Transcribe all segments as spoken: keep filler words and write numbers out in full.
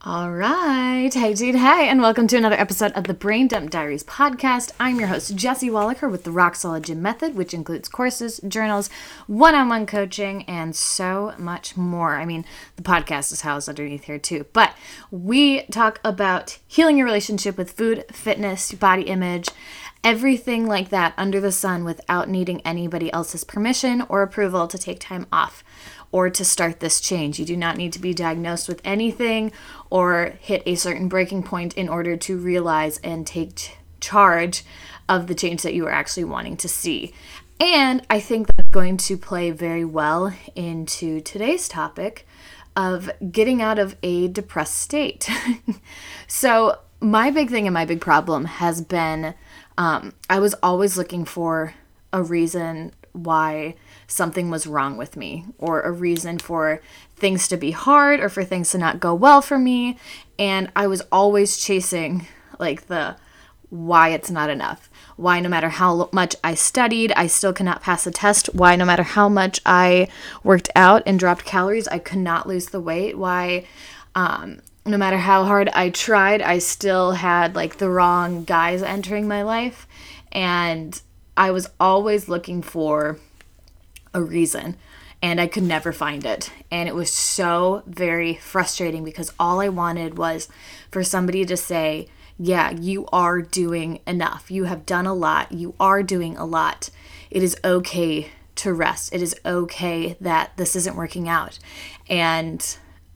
All right. Hey, dude. Hey, and welcome to another episode of the Brain Dump Diaries podcast. I'm your host, Jessie Wallaker, with the Rock Solid Gym Method, which includes courses, journals, one-on-one coaching, and so much more. I mean, the podcast is housed underneath here too. But we talk about healing your relationship with food, fitness, body image, everything like that under the sun without needing anybody else's permission or approval to take time off or to start this change. You do not need to be diagnosed with anything or hit a certain breaking point in order to realize and take ch- charge of the change that you are actually wanting to see. And I think that's going to play very well into today's topic of getting out of a depressed state. So my big thing and my big problem has been um, I was always looking for a reason why something was wrong with me, or a reason for things to be hard or for things to not go well for me. And I was always chasing like the why it's not enough. Why no matter how much I studied, I still cannot pass a test. Why no matter how much I worked out and dropped calories, I could not lose the weight. Why um, no matter how hard I tried, I still had like the wrong guys entering my life. And I was always looking for a reason, and I could never find it. And it was so very frustrating because all I wanted was for somebody to say, yeah, you are doing enough. You have done a lot. You are doing a lot. It is okay to rest. It is okay that this isn't working out. And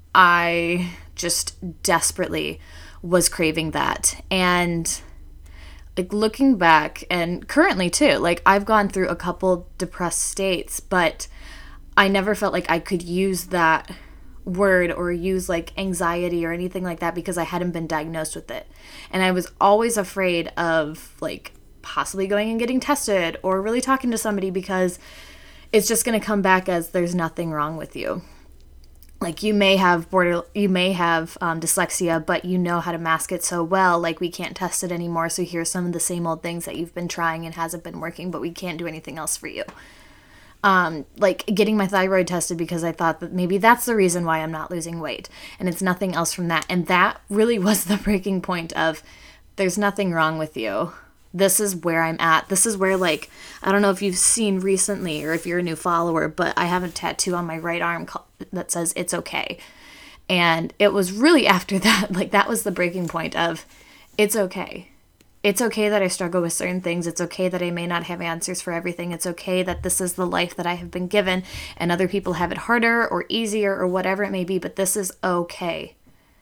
I just desperately was craving that. And like looking back, and currently too, like I've gone through a couple depressed states, but I never felt like I could use that word or use like anxiety or anything like that because I hadn't been diagnosed with it. And I was always afraid of like possibly going and getting tested or really talking to somebody because it's just going to come back as there's nothing wrong with you. Like you may have border, you may have um, dyslexia, but you know how to mask it so well. Like we can't test it anymore. So here's some of the same old things that you've been trying and hasn't been working, but we can't do anything else for you. Um, like getting my thyroid tested because I thought that maybe that's the reason why I'm not losing weight, and it's nothing else from that. And that really was the breaking point of there's nothing wrong with you. This is where I'm at. This is where, like, I don't know if you've seen recently or if you're a new follower, but I have a tattoo on my right arm that says it's okay. And it was really after that, like, that was the breaking point of it's okay. It's okay that I struggle with certain things. It's okay that I may not have answers for everything. It's okay that this is the life that I have been given and other people have it harder or easier or whatever it may be, but this is okay.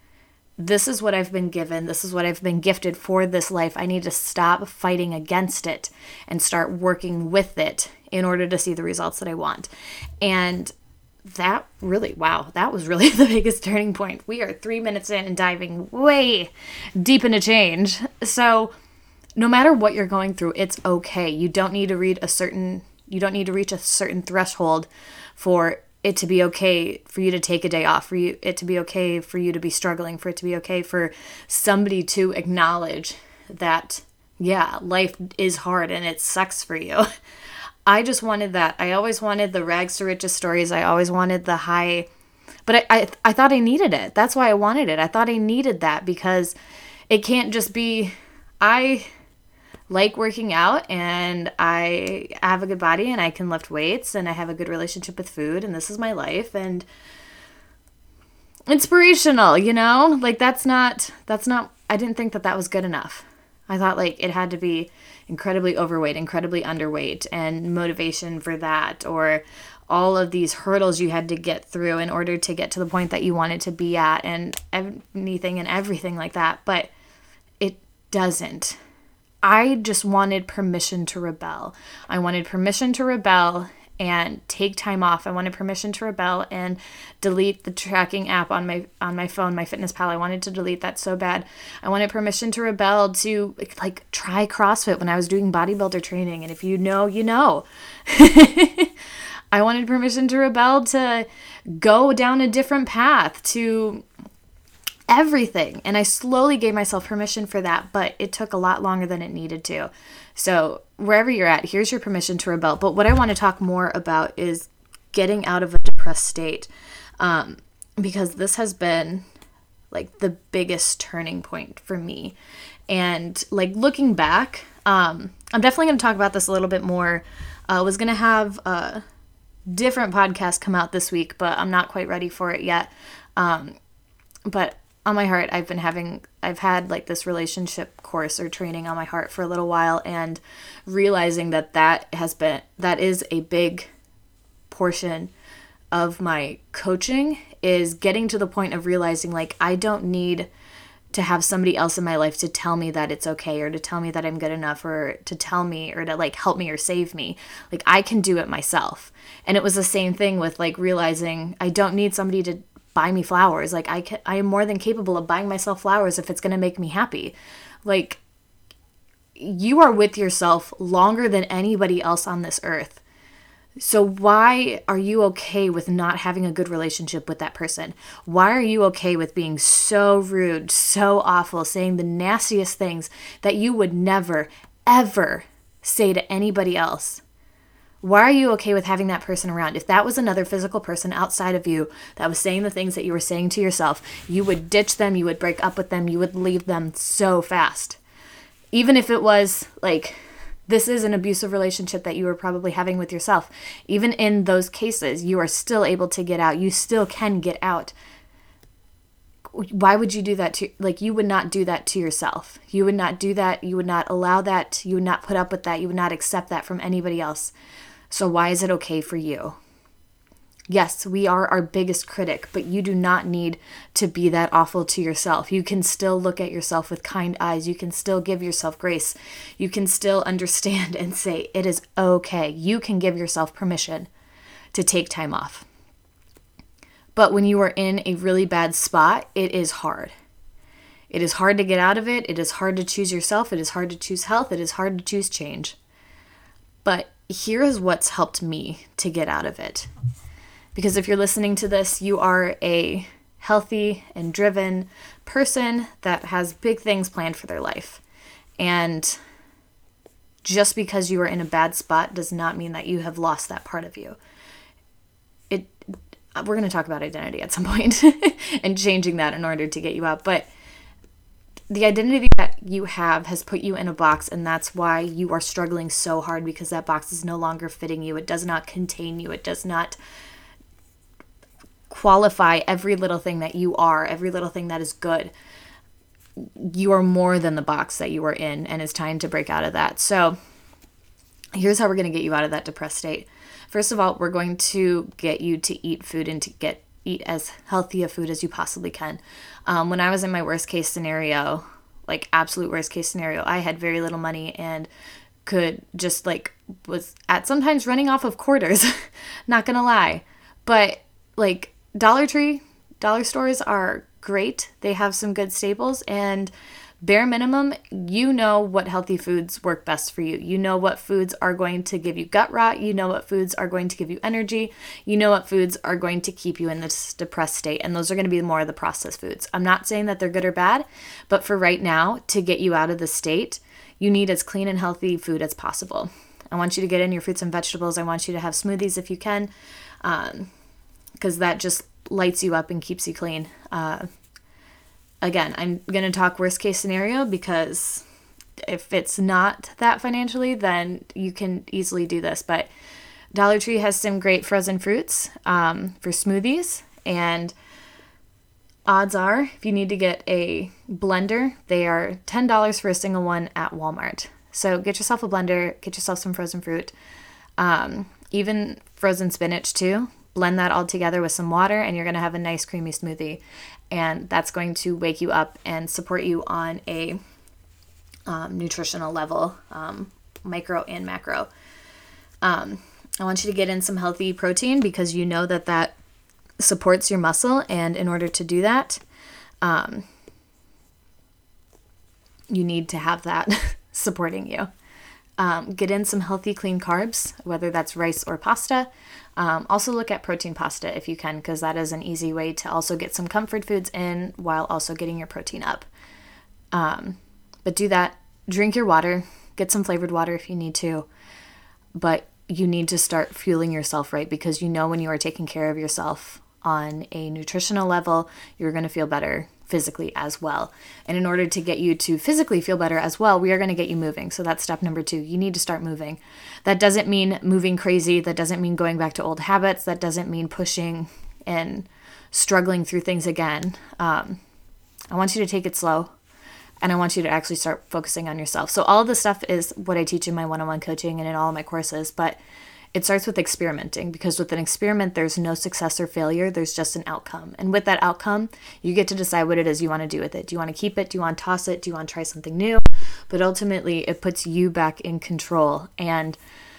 This is what I've been given. This is what I've been gifted for this life. I need to stop fighting against it and start working with it in order to see the results that I want. And that really, wow, that was really the biggest turning point. We are three minutes in and diving way deep into change. So no matter what you're going through, it's okay. You don't need to read a certain, you don't need to reach a certain threshold for it to be okay for you to take a day off, for you it to be okay for you to be struggling, for it to be okay for somebody to acknowledge that, yeah, life is hard and it sucks for you. I just wanted that. I always wanted the rags to riches stories. I always wanted the high, but I, I, I thought I needed it. That's why I wanted it. I thought I needed that because it can't just be, I like working out and I have a good body and I can lift weights and I have a good relationship with food and this is my life and inspirational, you know, like that's not, that's not, I didn't think that that was good enough. I thought like it had to be incredibly overweight, incredibly underweight and motivation for that, or all of these hurdles you had to get through in order to get to the point that you wanted to be at and anything and everything like that. But it doesn't. I just wanted permission to rebel. I wanted permission to rebel and take time off. I wanted permission to rebel and delete the tracking app on my on my phone, MyFitnessPal. I wanted to delete that so bad. I wanted permission to rebel to like try CrossFit when I was doing bodybuilder training. And if you know, you know. I wanted permission to rebel to go down a different path, to everything. And I slowly gave myself permission for that, but it took a lot longer than it needed to. So wherever you're at, here's your permission to rebel. But what I want to talk more about is getting out of a depressed state, um, because this has been like the biggest turning point for me. And like looking back, um, I'm definitely going to talk about this a little bit more. I uh, was going to have a different podcast come out this week, but I'm not quite ready for it yet. Um, but on my heart, I've been having, I've had like this relationship course or training on my heart for a little while, and realizing that that has been, that is a big portion of my coaching, is getting to the point of realizing like I don't need to have somebody else in my life to tell me that it's okay, or to tell me that I'm good enough, or to tell me, or to like help me or save me. Like I can do it myself. And it was the same thing with like realizing I don't need somebody to buy me flowers. Like I can, I am more than capable of buying myself flowers if it's going to make me happy. Like you are with yourself longer than anybody else on this earth. So why are you okay with not having a good relationship with that person? Why are you okay with being so rude, so awful, saying the nastiest things that you would never, ever say to anybody else? Why are you okay with having that person around? If that was another physical person outside of you that was saying the things that you were saying to yourself, you would ditch them, you would break up with them, you would leave them so fast. Even if it was like, this is an abusive relationship that you were probably having with yourself. Even in those cases, you are still able to get out. You still can get out. Why would you do that to, like, you would not do that to yourself. You would not do that. You would not allow that. You would not put up with that. You would not accept that from anybody else. So why is it okay for you? Yes, we are our biggest critic, but you do not need to be that awful to yourself. You can still look at yourself with kind eyes. You can still give yourself grace. You can still understand and say, it is okay. You can give yourself permission to take time off. But when you are in a really bad spot, it is hard. It is hard to get out of it. It is hard to choose yourself. It is hard to choose health. It is hard to choose change. But here is what's helped me to get out of it. Because if you're listening to this, you are a healthy and driven person that has big things planned for their life. And just because you are in a bad spot does not mean that you have lost that part of you. It, we're going to talk about identity at some point and changing that in order to get you out. But the identity that you have has put you in a box, and that's why you are struggling so hard, because that box is no longer fitting you. It does not contain you. It does not qualify every little thing that you are, every little thing that is good. You are more than the box that you are in, and it's time to break out of that. So here's how we're going to get you out of that depressed state. First of all, we're going to get you to eat food and to get eat as healthy a food as you possibly can. Um, when I was in my worst case scenario, like absolute worst case scenario, I had very little money and could just like was at sometimes running off of quarters, not gonna lie. But like Dollar Tree, dollar stores are great. They have some good staples, and bare minimum, you know what healthy foods work best for you. You know what foods are going to give you gut rot. You know what foods are going to give you energy. You know what foods are going to keep you in this depressed state. And those are going to be more of the processed foods. I'm not saying that they're good or bad, but for right now, to get you out of the state, you need as clean and healthy food as possible. I want you to get in your fruits and vegetables. I want you to have smoothies if you can, um, because that just lights you up and keeps you clean. Uh, Again, I'm going to talk worst case scenario, because if it's not that financially, then you can easily do this. But Dollar Tree has some great frozen fruits um, for smoothies. And odds are, if you need to get a blender, they are ten dollars for a single one at Walmart. So get yourself a blender, get yourself some frozen fruit, um, even frozen spinach too. Blend that all together with some water, and you're going to have a nice creamy smoothie. And that's going to wake you up and support you on a um, nutritional level, um, micro and macro. Um, I want you to get in some healthy protein, because you know that that supports your muscle. And in order to do that, um, you need to have that supporting you. Um, get in some healthy, clean carbs, whether that's rice or pasta. Um, also look at protein pasta if you can, because that is an easy way to also get some comfort foods in while also getting your protein up. Um, but do that. Drink your water. Get some flavored water if you need to. But you need to start fueling yourself right, because you know when you are taking care of yourself on a nutritional level, you're going to feel better physically as well. And in order to get you to physically feel better as well, we are going to get you moving. So that's step number two. You need to start moving. That doesn't mean moving crazy. That doesn't mean going back to old habits. That doesn't mean pushing and struggling through things again. Um, I want you to take it slow. And I want you to actually start focusing on yourself. So all of this stuff is what I teach in my one-on-one coaching and in all of my courses. But it starts with experimenting, because with an experiment, there's no success or failure. There's just an outcome. And with that outcome, you get to decide what it is you want to do with it. Do you want to keep it? Do you want to toss it? Do you want to try something new? But ultimately, it puts you back in control. And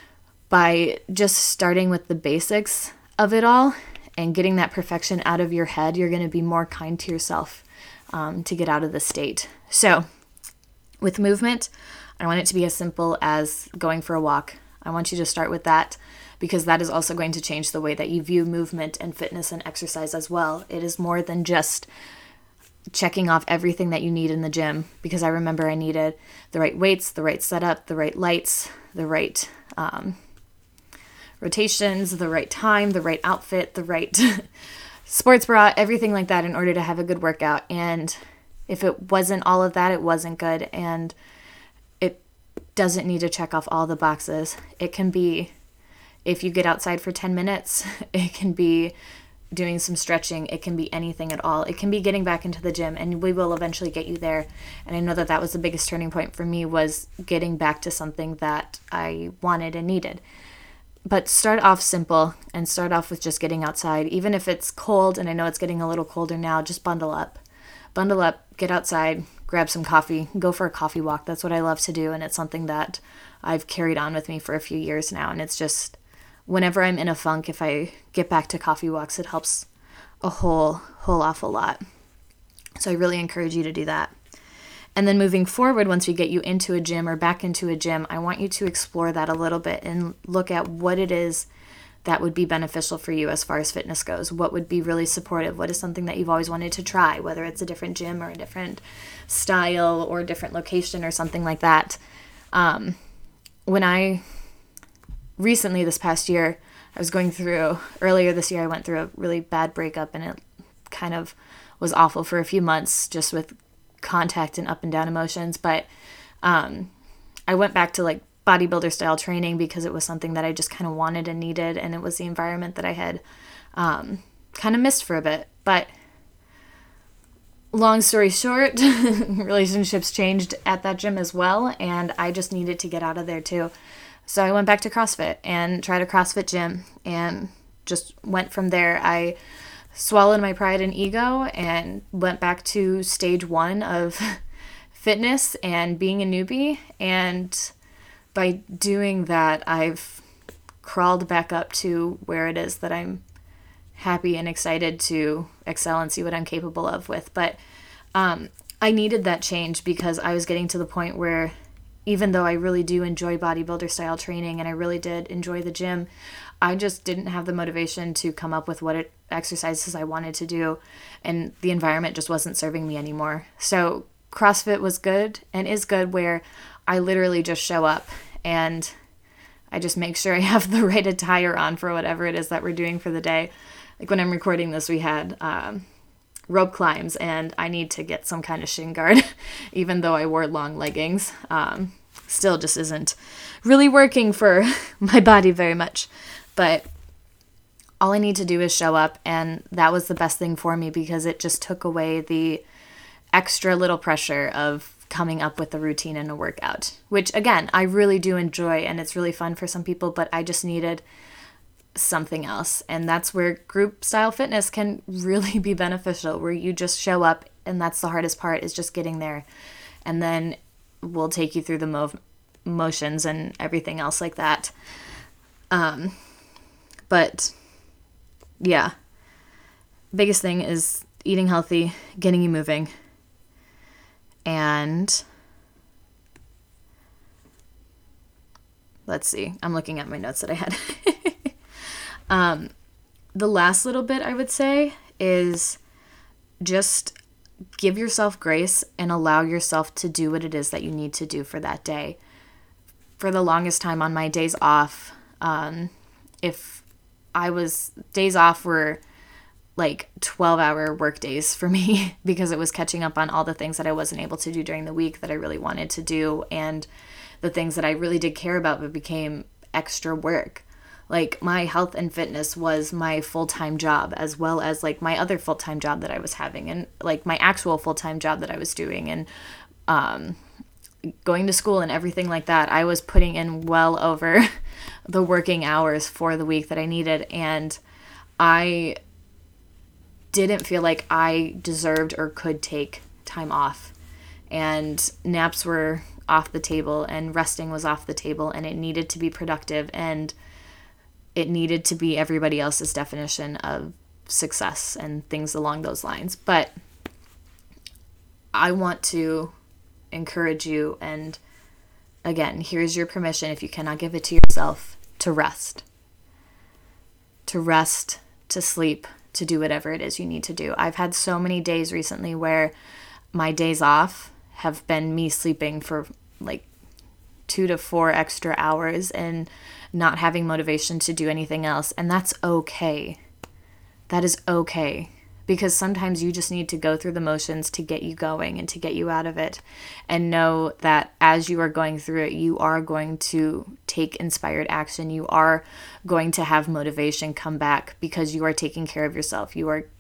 by just starting with the basics of it all and getting that perfection out of your head, you're going to be more kind to yourself um, to get out of the state. So with movement, I want it to be as simple as going for a walk. I want you to start with that, because that is also going to change the way that you view movement and fitness and exercise as well. It is more than just checking off everything that you need in the gym, because I remember I needed the right weights, the right setup, the right lights, the right um, rotations, the right time, the right outfit, the right sports bra, everything like that in order to have a good workout. And if it wasn't all of that, it wasn't good. And it doesn't need to check off all the boxes. It can be, if you get outside for ten minutes, it can be doing some stretching. It can be anything at all. It can be getting back into the gym, and we will eventually get you there. And I know that that was the biggest turning point for me, was getting back to something that I wanted and needed. But start off simple and start off with just getting outside. Even if it's cold, and I know it's getting a little colder now, just bundle up. Bundle up, get outside, grab some coffee, go for a coffee walk. That's what I love to do, and it's something that I've carried on with me for a few years now. And it's just, whenever I'm in a funk, if I get back to coffee walks, it helps a whole, whole awful lot. So I really encourage you to do that. And then moving forward, once we get you into a gym or back into a gym, I want you to explore that a little bit and look at what it is that would be beneficial for you as far as fitness goes. What would be really supportive? What is something that you've always wanted to try, whether it's a different gym or a different style or a different location or something like that. Um, when I recently, this past year, I was going through, earlier this year, I went through a really bad breakup, and it kind of was awful for a few months, just with contact and up and down emotions. But um, I went back to like bodybuilder style training because it was something that I just kind of wanted and needed, and it was the environment that I had um, kind of missed for a bit. But long story short, relationships changed at that gym as well, and I just needed to get out of there too. So I went back to CrossFit and tried a CrossFit gym and just went from there. I swallowed my pride and ego and went back to stage one of fitness and being a newbie. And by doing that, I've crawled back up to where it is that I'm happy and excited to excel and see what I'm capable of with. But um, I needed that change because I was getting to the point where, even though I really do enjoy bodybuilder style training and I really did enjoy the gym, I just didn't have the motivation to come up with what it, exercises I wanted to do, and the environment just wasn't serving me anymore. So CrossFit was good and is good, where I literally just show up and I just make sure I have the right attire on for whatever it is that we're doing for the day. Like when I'm recording this, we had um, rope climbs, and I need to get some kind of shin guard, even though I wore long leggings. Um, still just isn't really working for my body very much. But all I need to do is show up, and that was the best thing for me because it just took away the extra little pressure of coming up with a routine and a workout, which again, I really do enjoy, and it's really fun for some people, but I just needed something else. And that's where group style fitness can really be beneficial, where you just show up, and that's the hardest part, is just getting there. And then we'll take you through the mo- motions and everything else like that. Um, but yeah, biggest thing is eating healthy, getting you moving. And let's see, I'm looking at my notes that I had. um, the last little bit I would say is just give yourself grace and allow yourself to do what it is that you need to do for that day. For the longest time on my days off, um, if I was, days off were like twelve hour work days for me because it was catching up on all the things that I wasn't able to do during the week that I really wanted to do, and the things that I really did care about but became extra work. Like my health and fitness was my full-time job, as well as like my other full-time job that I was having, and like my actual full-time job that I was doing, and um, going to school and everything like that. I was putting in well over the working hours for the week that I needed, and I didn't feel like I deserved or could take time off. And naps were off the table, and resting was off the table, and it needed to be productive, and it needed to be everybody else's definition of success and things along those lines. But I want to encourage you, and again, here's your permission, if you cannot give it to yourself, to rest. To rest, to sleep, to do whatever it is you need to do. I've had so many days recently where my days off have been me sleeping for like two to four extra hours and not having motivation to do anything else. And that's okay. That is okay. Because sometimes you just need to go through the motions to get you going and to get you out of it. And know that as you are going through it, you are going to take inspired action. You are going to have motivation come back because you are taking care of yourself. You are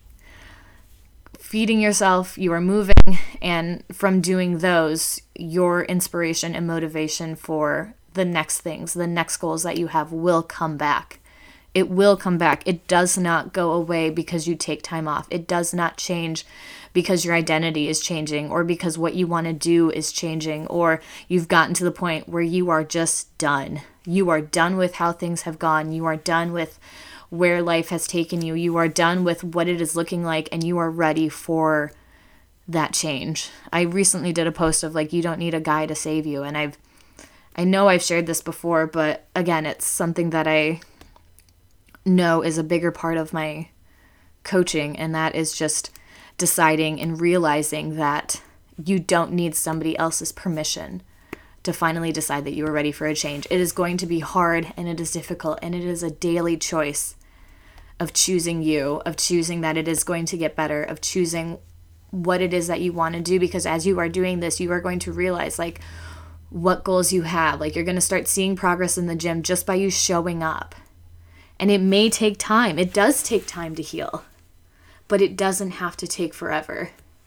feeding yourself, you are moving, and from doing those, your inspiration and motivation for the next things, the next goals that you have will come back. It will come back. It does not go away because you take time off. It does not change because your identity is changing, or because what you want to do is changing, or you've gotten to the point where you are just done. You are done with how things have gone. You are done with where life has taken you. You are done with what it is looking like, and you are ready for that change. I recently did a post of like, you don't need a guy to save you. And I've, I know I've shared this before, but again, it's something that I know is a bigger part of my coaching. And that is just deciding and realizing that you don't need somebody else's permission to finally decide that you are ready for a change. It is going to be hard, and it is difficult, and it is a daily choice of choosing you, of choosing that it is going to get better, of choosing what it is that you want to do. Because as you are doing this, you are going to realize like what goals you have. Like you're going to start seeing progress in the gym just by you showing up. And it may take time. It does take time to heal, but it doesn't have to take forever.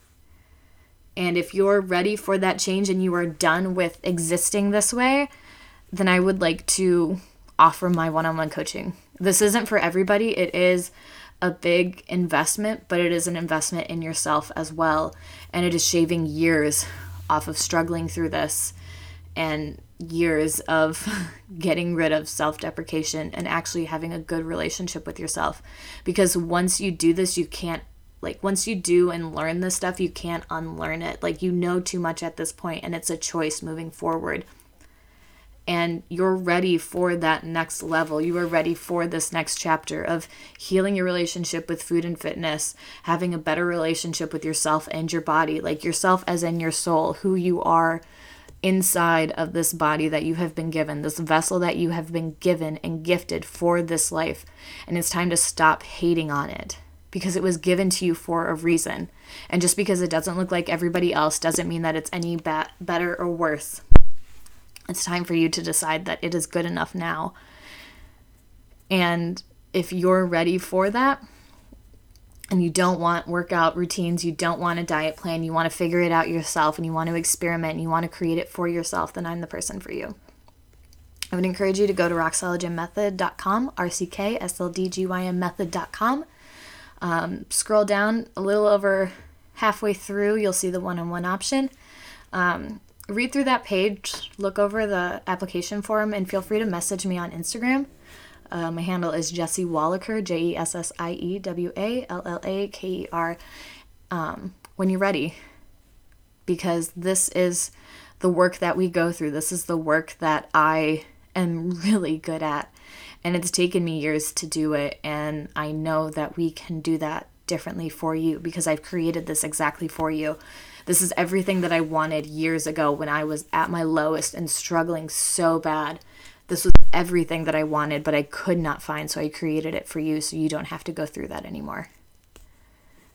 And if you're ready for that change and you are done with existing this way, then I would like to offer my one-on-one coaching. This isn't for everybody. It is a big investment, but it is an investment in yourself as well. And it is shaving years off of struggling through this, and years of getting rid of self-deprecation and actually having a good relationship with yourself. Because once you do this, you can't, like once you do and learn this stuff, you can't unlearn it. Like you know too much at this point, and it's a choice moving forward. And you're ready for that next level. You are ready for this next chapter of healing your relationship with food and fitness, having a better relationship with yourself and your body, like yourself as in your soul, who you are inside of this body that you have been given, this vessel that you have been given and gifted for this life. And it's time to stop hating on it, because it was given to you for a reason. And just because it doesn't look like everybody else doesn't mean that it's any ba- better or worse. It's time for you to decide that it is good enough now. And if you're ready for that, and you don't want workout routines, you don't want a diet plan, you want to figure it out yourself, and you want to experiment, and you want to create it for yourself, then I'm the person for you. I would encourage you to go to rock solid gym method dot com, R C K S L D G Y M method dot com. Um, scroll down a little over halfway through, you'll see the one-on-one option. Um, read through that page, look over the application form, and feel free to message me on Instagram. Uh, my handle is Jessie Wallaker, J E S S I E W A L L A K E R, um, when you're ready. Because this is the work that we go through. This is the work that I am really good at. And it's taken me years to do it. And I know that we can do that differently for you, because I've created this exactly for you. This is everything that I wanted years ago when I was at my lowest and struggling so bad. This was everything that I wanted, but I could not find, so I created it for you so you don't have to go through that anymore.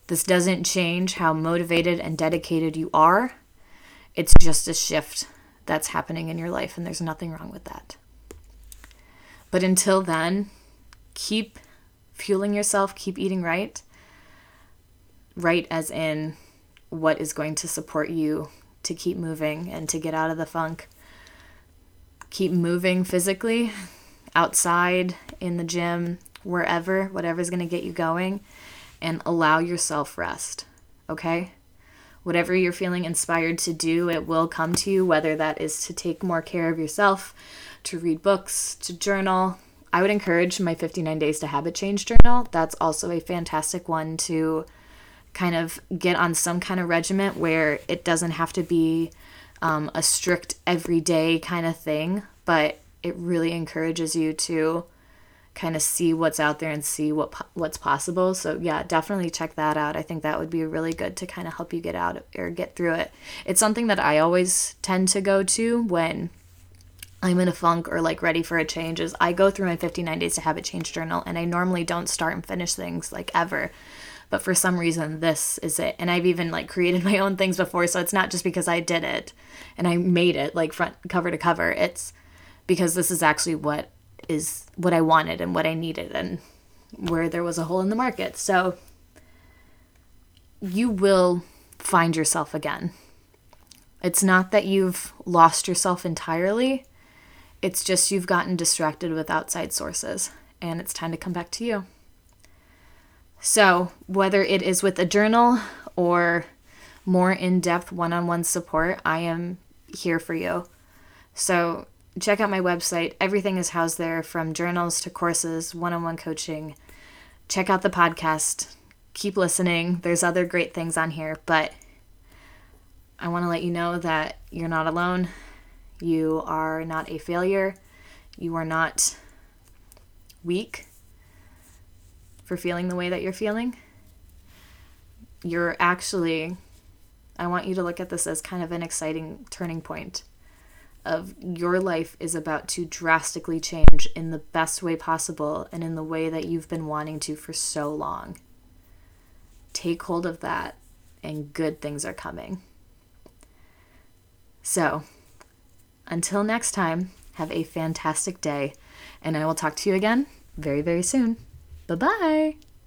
This doesn't change how motivated and dedicated you are. It's just a shift that's happening in your life, and there's nothing wrong with that. But until then, keep fueling yourself, keep eating right. Right as in what is going to support you to keep moving and to get out of the funk. Keep moving physically, outside, in the gym, wherever, whatever's going to get you going, and allow yourself rest, okay? Whatever you're feeling inspired to do, it will come to you, whether that is to take more care of yourself, to read books, to journal. I would encourage my fifty-nine Days to Habit Change journal. That's also a fantastic one to kind of get on some kind of regiment where it doesn't have to be um, a strict everyday kind of thing, but it really encourages you to kind of see what's out there and see what what's possible. So yeah, definitely check that out. I think that would be really good to kind of help you get out or get through it. It's something that I always tend to go to when I'm in a funk or like ready for a change. Is I go through my fifty-nine Days to Habit Change journal, and I normally don't start and finish things like ever. But for some reason, this is it. And I've even like created my own things before. So it's not just because I did it and I made it like front cover to cover. It's because this is actually what is what I wanted and what I needed and where there was a hole in the market. So you will find yourself again. It's not that you've lost yourself entirely. It's just you've gotten distracted with outside sources, and it's time to come back to you. So whether it is with a journal or more in-depth one-on-one support, I am here for you. So check out my website. Everything is housed there, from journals to courses, one-on-one coaching. Check out the podcast. Keep listening. There's other great things on here, but I want to let you know that you're not alone. You are not a failure. You are not weak for feeling the way that you're feeling. You're actually, I want you to look at this as kind of an exciting turning point of your life is about to drastically change in the best way possible and in the way that you've been wanting to for so long. Take hold of that, and good things are coming. So, until next time, have a fantastic day, and I will talk to you again very, very soon. Bye-bye.